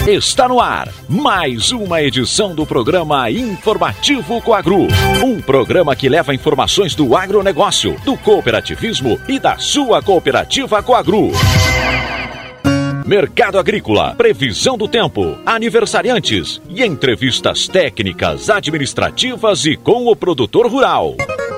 Está no ar mais uma edição do programa Informativo Coagru. Um programa que leva informações do agronegócio, do cooperativismo e da sua cooperativa Coagru. Mercado agrícola, previsão do tempo, aniversariantes e entrevistas técnicas, administrativas e com o produtor rural.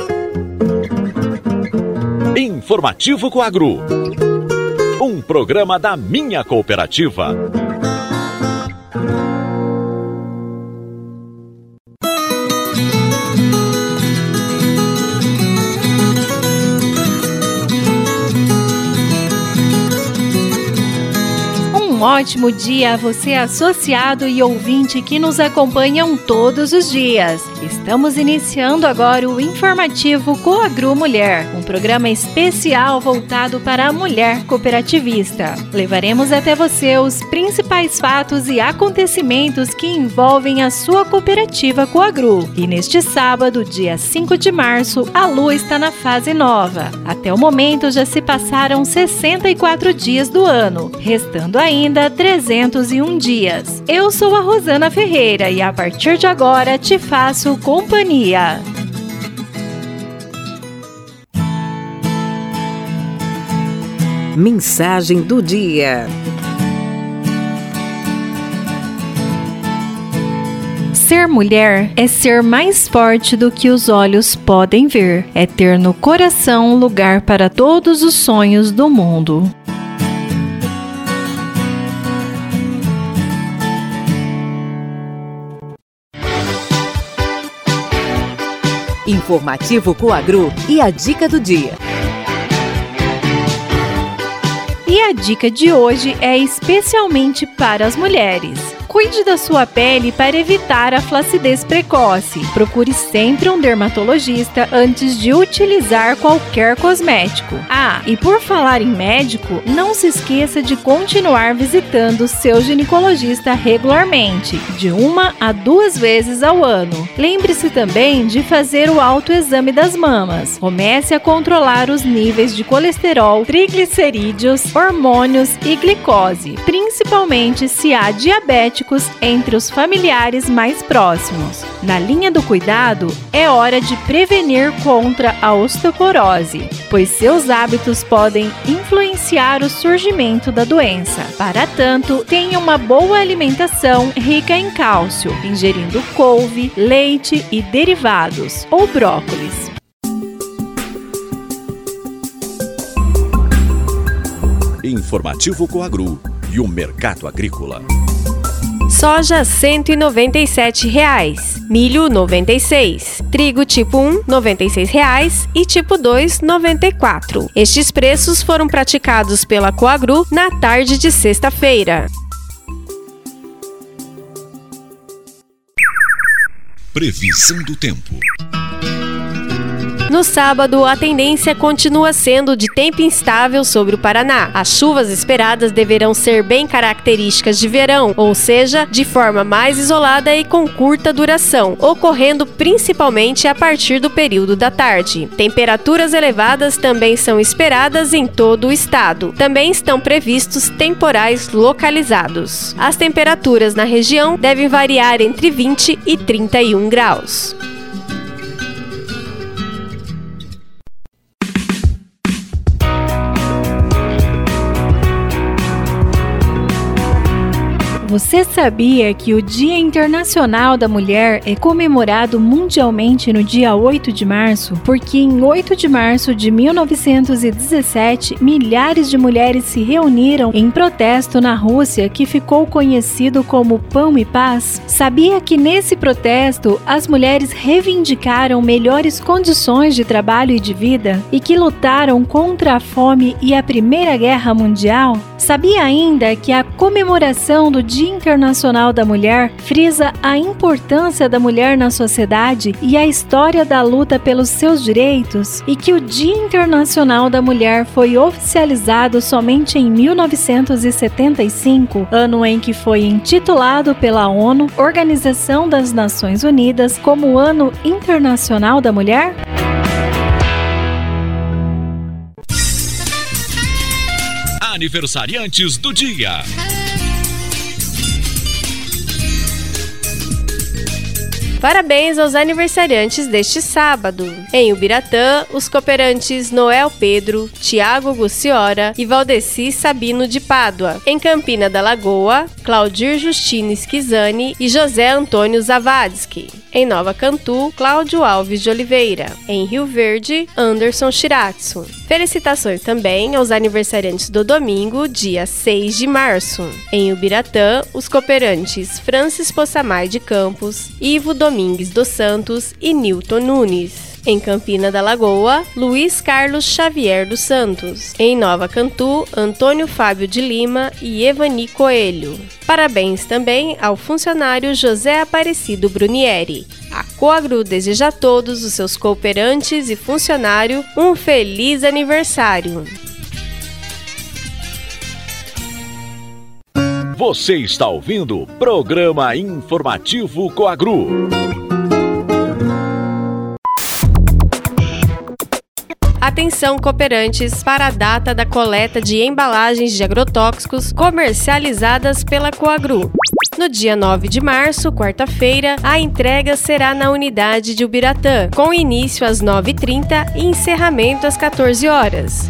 Informativo Coagru. Um programa da minha cooperativa. Um ótimo dia a você, associado e ouvinte que nos acompanham todos os dias. Estamos iniciando agora o Informativo Coagru Mulher, um programa especial voltado para a mulher cooperativista. Levaremos até você os principais fatos e acontecimentos que envolvem a sua cooperativa Coagru. E neste sábado, dia 5 de março, a lua está na fase nova. Até o momento já se passaram 64 dias do ano, restando ainda 301 dias. Eu sou a Rosana Ferreira e a partir de agora te faço companhia. Mensagem do dia. Ser mulher é ser mais forte do que os olhos podem ver. É ter no coração lugar para todos os sonhos do mundo. Informativo Coagru e a dica do dia. E a dica de hoje é especialmente para as mulheres. Cuide da sua pele para evitar a flacidez precoce. Procure sempre um dermatologista antes de utilizar qualquer cosmético. Ah, e por falar em médico, não se esqueça de continuar visitando seu ginecologista regularmente, de 1 a 2 vezes ao ano. Lembre-se também de fazer o autoexame das mamas. Comece a controlar os níveis de colesterol, triglicerídeos, hormônios e glicose, principalmente se há diabetes entre os familiares mais próximos. Na linha do cuidado, é hora de prevenir contra a osteoporose, pois seus hábitos podem influenciar o surgimento da doença. Para tanto, tenha uma boa alimentação rica em cálcio, ingerindo couve, leite e derivados, ou brócolis. Informativo Coagru e o mercado agrícola. Soja R$ 197,00, milho R$ 96, trigo tipo 1 R$ 96,00 e tipo 2 R$ 94. Estes preços foram praticados pela Coagru na tarde de sexta-feira. Previsão do tempo. No sábado, a tendência continua sendo de tempo instável sobre o Paraná. As chuvas esperadas deverão ser bem características de verão, ou seja, de forma mais isolada e com curta duração, ocorrendo principalmente a partir do período da tarde. Temperaturas elevadas também são esperadas em todo o estado. Também estão previstos temporais localizados. As temperaturas na região devem variar entre 20 e 31 graus. Você sabia que o Dia Internacional da Mulher é comemorado mundialmente no dia 8 de março? Porque em 8 de março de 1917, milhares de mulheres se reuniram em protesto na Rússia, que ficou conhecido como Pão e Paz? Sabia que nesse protesto as mulheres reivindicaram melhores condições de trabalho e de vida e que lutaram contra a fome e a Primeira Guerra Mundial? Sabia ainda que a comemoração do Dia Internacional da Mulher frisa a importância da mulher na sociedade e a história da luta pelos seus direitos? E que o Dia Internacional da Mulher foi oficializado somente em 1975, ano em que foi intitulado pela ONU, Organização das Nações Unidas, como Ano Internacional da Mulher? Aniversariantes do dia. Parabéns aos aniversariantes deste sábado. Em Ubiratã, os cooperantes Noel Pedro, Tiago Guciora e Valdeci Sabino de Pádua. Em Campina da Lagoa, Claudir Justino Schizani e José Antônio Zavadsky. Em Nova Cantu, Cláudio Alves de Oliveira. Em Rio Verde, Anderson Shiratsu. Felicitações também aos aniversariantes do domingo, dia 6 de março. Em Ubiratã, os cooperantes Francis Possamay de Campos, Ivo Domingues dos Santos e Nilton Nunes. Em Campina da Lagoa, Luiz Carlos Xavier dos Santos. Em Nova Cantu, Antônio Fábio de Lima e Evani Coelho. Parabéns também ao funcionário José Aparecido Brunieri. A Coagru deseja a todos os seus cooperantes e funcionários um feliz aniversário. Você está ouvindo o Programa Informativo Coagru. Atenção, cooperantes, para a data da coleta de embalagens de agrotóxicos comercializadas pela Coagru. No dia 9 de março, quarta-feira, a entrega será na unidade de Ubiratã, com início às 9h30 e encerramento às 14 horas.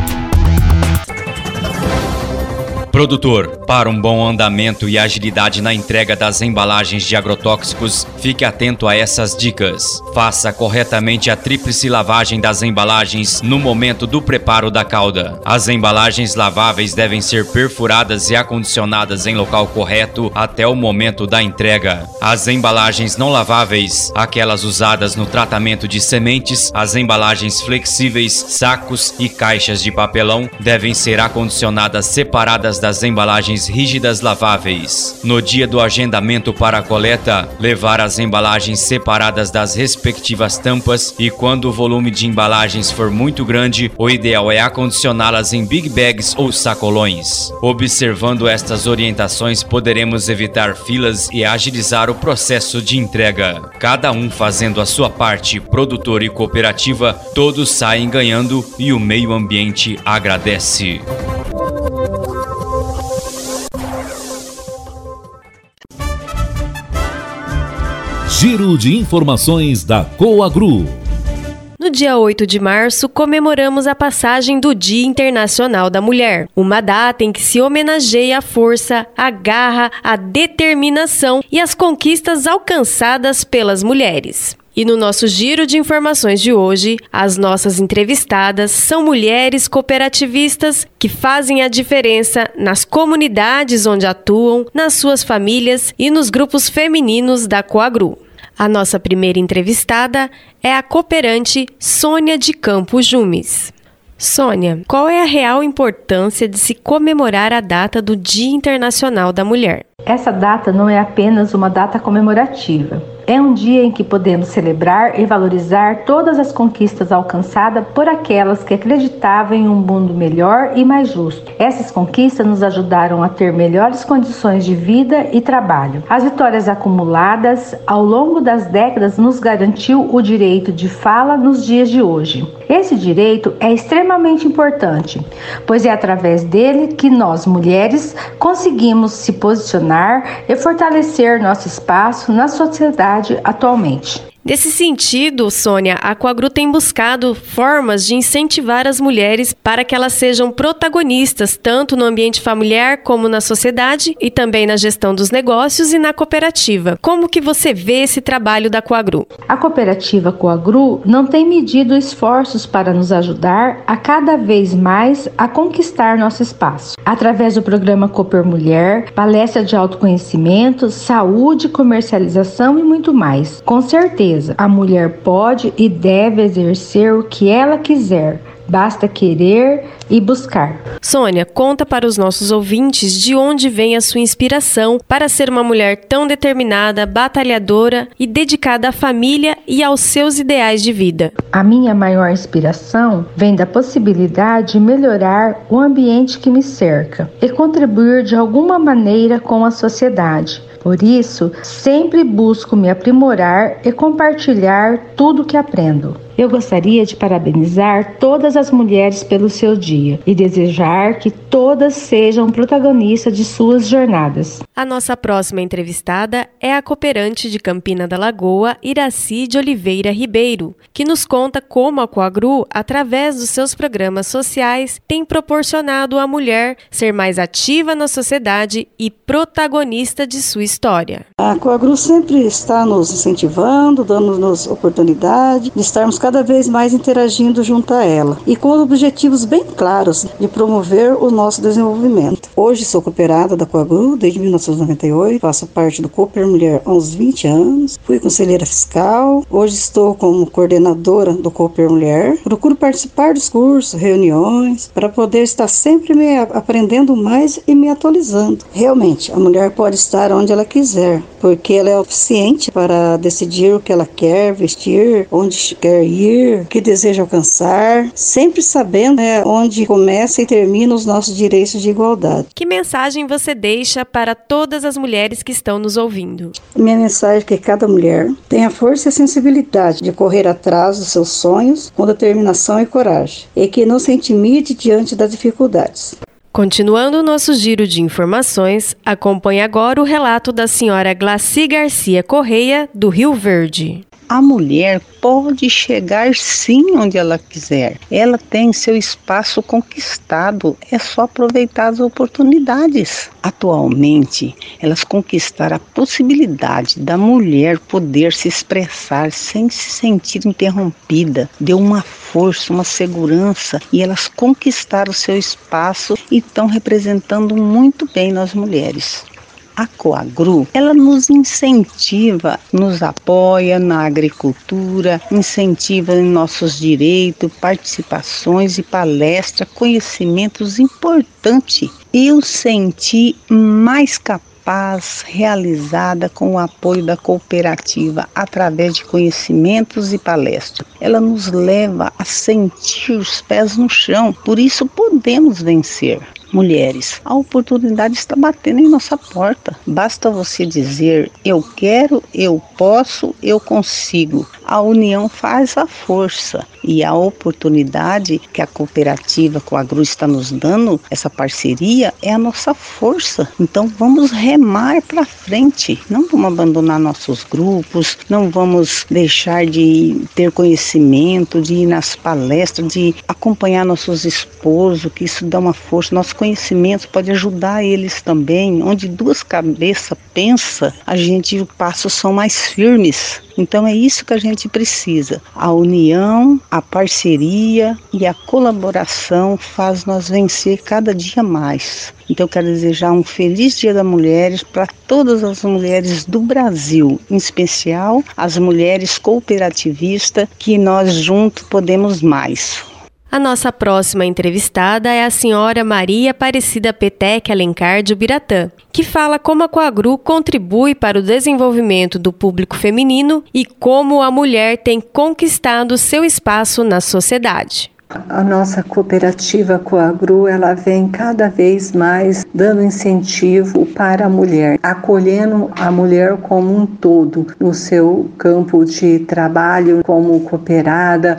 Produtor, para um bom andamento e agilidade na entrega das embalagens de agrotóxicos, fique atento a essas dicas. Faça corretamente a tríplice lavagem das embalagens no momento do preparo da calda. As embalagens laváveis devem ser perfuradas e acondicionadas em local correto até o momento da entrega. As embalagens não laváveis, aquelas usadas no tratamento de sementes, as embalagens flexíveis, sacos e caixas de papelão, devem ser acondicionadas separadas das embalagens rígidas laváveis. No dia do agendamento para a coleta, levar as embalagens separadas das respectivas tampas e quando o volume de embalagens for muito grande, o ideal é acondicioná-las em big bags ou sacolões. Observando estas orientações, poderemos evitar filas e agilizar o processo de entrega. Cada um fazendo a sua parte, produtor e cooperativa, todos saem ganhando e o meio ambiente agradece. Giro de informações da Coagru. No dia 8 de março, comemoramos a passagem do Dia Internacional da Mulher, uma data em que se homenageia a força, a garra, a determinação e as conquistas alcançadas pelas mulheres. E no nosso giro de informações de hoje, as nossas entrevistadas são mulheres cooperativistas que fazem a diferença nas comunidades onde atuam, nas suas famílias e nos grupos femininos da Coagru. A nossa primeira entrevistada é a cooperante Sônia de Campos Jumes. Sônia, qual é a real importância de se comemorar a data do Dia Internacional da Mulher? Essa data não é apenas uma data comemorativa. É um dia em que podemos celebrar e valorizar todas as conquistas alcançadas por aquelas que acreditavam em um mundo melhor e mais justo. Essas conquistas nos ajudaram a ter melhores condições de vida e trabalho. As vitórias acumuladas ao longo das décadas nos garantiu o direito de fala nos dias de hoje. Esse direito é extremamente importante, pois é através dele que nós, mulheres, conseguimos se posicionar e fortalecer nosso espaço na sociedade atualmente. Nesse sentido, Sônia, a Coagru tem buscado formas de incentivar as mulheres para que elas sejam protagonistas tanto no ambiente familiar como na sociedade e também na gestão dos negócios e na cooperativa. Como que você vê esse trabalho da Coagru? A cooperativa Coagru não tem medido esforços para nos ajudar a cada vez mais a conquistar nosso espaço. Através do programa Cooper Mulher, palestra de autoconhecimento, saúde, comercialização e muito mais. Com certeza, a mulher pode e deve exercer o que ela quiser, basta querer e buscar. Sônia, conta para os nossos ouvintes de onde vem a sua inspiração para ser uma mulher tão determinada, batalhadora e dedicada à família e aos seus ideais de vida. A minha maior inspiração vem da possibilidade de melhorar o ambiente que me cerca e contribuir de alguma maneira com a sociedade. Por isso, sempre busco me aprimorar e compartilhar tudo que aprendo. Eu gostaria de parabenizar todas as mulheres pelo seu dia e desejar que todas sejam protagonistas de suas jornadas. A nossa próxima entrevistada é a cooperante de Campina da Lagoa, Iraci de Oliveira Ribeiro, que nos conta como a Coagru, através dos seus programas sociais, tem proporcionado à mulher ser mais ativa na sociedade e protagonista de sua história. A Coagru sempre está nos incentivando, dando-nos oportunidade de estarmos cada vez mais interagindo junto a ela e com objetivos bem claros de promover o nosso desenvolvimento. Hoje sou cooperada da Coagru desde 1998, faço parte do Cooper Mulher há uns 20 anos, fui conselheira fiscal, hoje estou como coordenadora do Cooper Mulher, procuro participar dos cursos, reuniões, para poder estar sempre me aprendendo mais e me atualizando. Realmente, a mulher pode estar onde ela quiser, porque ela é eficiente para decidir o que ela quer vestir, onde quer ir, o que deseja alcançar, sempre sabendo onde começa e termina os nossos direitos de igualdade. Que mensagem você deixa para todas as mulheres que estão nos ouvindo? Minha mensagem é que cada mulher tenha força e sensibilidade de correr atrás dos seus sonhos com determinação e coragem, e que não se intimide diante das dificuldades. Continuando o nosso giro de informações, acompanhe agora o relato da senhora Glaci Garcia Correia, do Rio Verde. A mulher pode chegar sim onde ela quiser. Ela tem seu espaço conquistado. É só aproveitar as oportunidades. Atualmente, elas conquistaram a possibilidade da mulher poder se expressar sem se sentir interrompida. Deu uma força, uma segurança e elas conquistaram o seu espaço e estão representando muito bem nós mulheres. A Coagru, ela nos incentiva, nos apoia na agricultura, incentiva em nossos direitos, participações e palestras, conhecimentos importantes. Eu senti mais capaz, realizada com o apoio da cooperativa através de conhecimentos e palestras. Ela nos leva a sentir os pés no chão, por isso podemos vencer. Mulheres, a oportunidade está batendo em nossa porta. Basta você dizer, eu quero, eu posso, eu consigo. A união faz a força. E a oportunidade que a cooperativa Coagru está nos dando, essa parceria, é a nossa força. Então vamos remar para frente. Não vamos abandonar nossos grupos, não vamos deixar de ter conhecimento, de ir nas palestras, de acompanhar nossos esposos, que isso dá uma força. Nosso conhecimento pode ajudar eles também. Onde duas cabeças pensam, os passos são mais firmes. Então é isso que a gente precisa. A união, a parceria e a colaboração faz nós vencer cada dia mais. Então eu quero desejar um feliz Dia das Mulheres para todas as mulheres do Brasil, em especial as mulheres cooperativistas, que nós juntos podemos mais. A nossa próxima entrevistada é a senhora Maria Aparecida Petec Alencar de Ubiratã, que fala como a Coagru contribui para o desenvolvimento do público feminino e como a mulher tem conquistado seu espaço na sociedade. A nossa cooperativa Coagru, ela vem cada vez mais dando incentivo para a mulher, acolhendo a mulher como um todo, no seu campo de trabalho, como cooperada,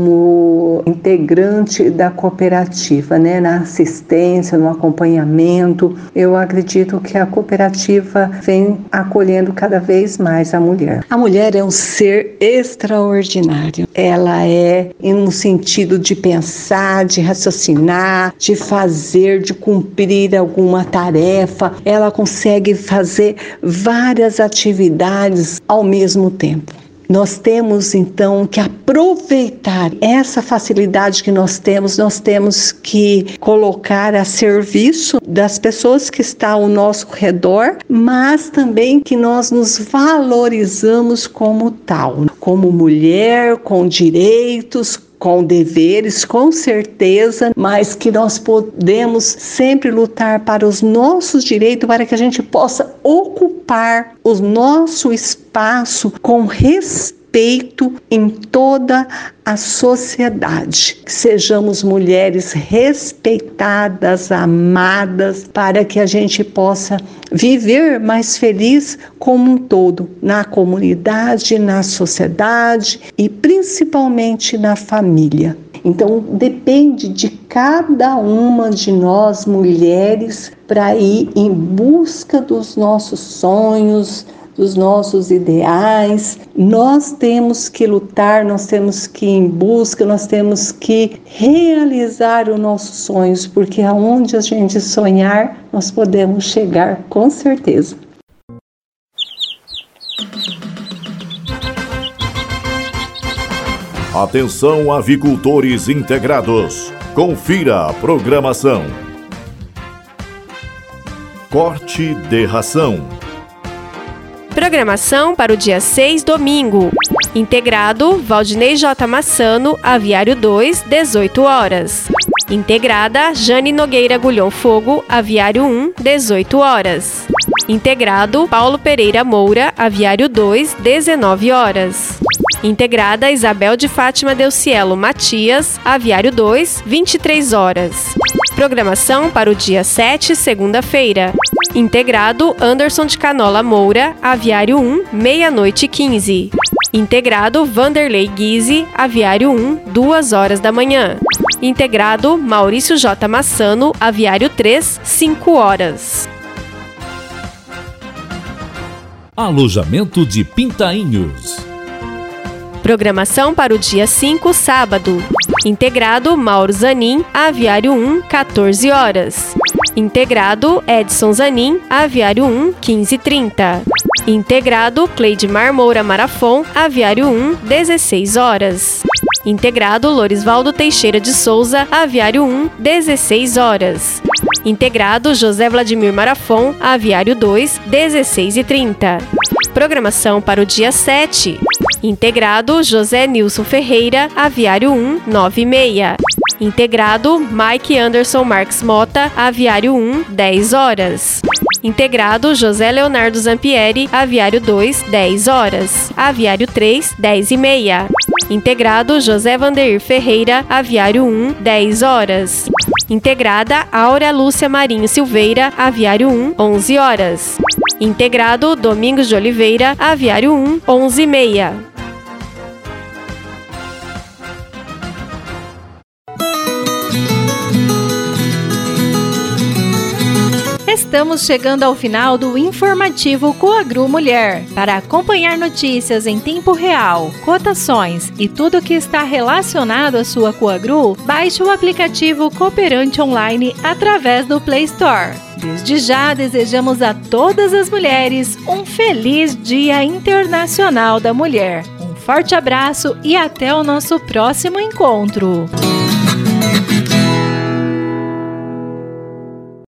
como integrante da cooperativa, na assistência, no acompanhamento. Eu acredito que a cooperativa vem acolhendo cada vez mais a mulher. A mulher é um ser extraordinário. Ela é em um sentido de pensar, de raciocinar, de fazer, de cumprir alguma tarefa. Ela consegue fazer várias atividades ao mesmo tempo. Nós temos então que aproveitar essa facilidade que nós temos que colocar a serviço das pessoas que estão ao nosso redor, mas também que nós nos valorizamos como tal, como mulher, com direitos, com deveres, com certeza, mas que nós podemos sempre lutar para os nossos direitos, para que a gente possa ocupar o nosso espaço com respeito respeito em toda a sociedade. Que sejamos mulheres respeitadas, amadas, para que a gente possa viver mais feliz como um todo, na comunidade, na sociedade e principalmente na família. Então, depende de cada uma de nós, mulheres, para ir em busca dos nossos sonhos, dos nossos ideais. Nós temos que lutar, nós temos que ir em busca, nós temos que realizar os nossos sonhos, porque aonde a gente sonhar, nós podemos chegar com certeza. Atenção, avicultores integrados. Confira a programação. Corte de ração. Programação para o dia 6, domingo. Integrado, Valdinei J. Massano, Aviário 2, 18 horas. Integrada, Jane Nogueira Gulhão Fogo, Aviário 1, 18 horas. Integrado, Paulo Pereira Moura, Aviário 2, 19 horas. Integrada, Isabel de Fátima Delcielo Matias, Aviário 2, 23 horas. Programação para o dia 7, segunda-feira. Integrado, Anderson de Canola Moura, Aviário 1, meia-noite e 15. Integrado, Vanderlei Guise, Aviário 1, 2 horas da manhã. Integrado, Maurício J. Massano, Aviário 3, 5 horas. Alojamento de Pintainhos. Programação para o dia 5, sábado. Integrado, Mauro Zanin, Aviário 1, 14 horas. Integrado, Edson Zanin, Aviário 1, 15h30. Integrado, Cleidmar Moura Marafon, Aviário 1, 16 horas. Integrado, Lorisvaldo Teixeira de Souza, Aviário 1, 16 horas. Integrado, José Vladimir Marafon, Aviário 2, 16h30. Programação para o dia 7. Integrado, José Nilson Ferreira, Aviário 1, 9h30. Integrado, Mike Anderson Marques Mota, Aviário 1, 10 horas. Integrado, José Leonardo Zampieri, Aviário 2, 10 horas. Aviário 3, 10h30. Integrado, José Vandeir Ferreira, Aviário 1, 10 horas. Integrada, Áurea Lúcia Marinho Silveira, Aviário 1, 11 horas. Integrado, Domingos de Oliveira, Aviário 1, 11h30. Estamos chegando ao final do informativo Coagru Mulher. Para acompanhar notícias em tempo real, cotações e tudo que está relacionado à sua Coagru, baixe o aplicativo Cooperante Online através do Play Store. Desde já desejamos a todas as mulheres um feliz Dia Internacional da Mulher. Um forte abraço e até o nosso próximo encontro.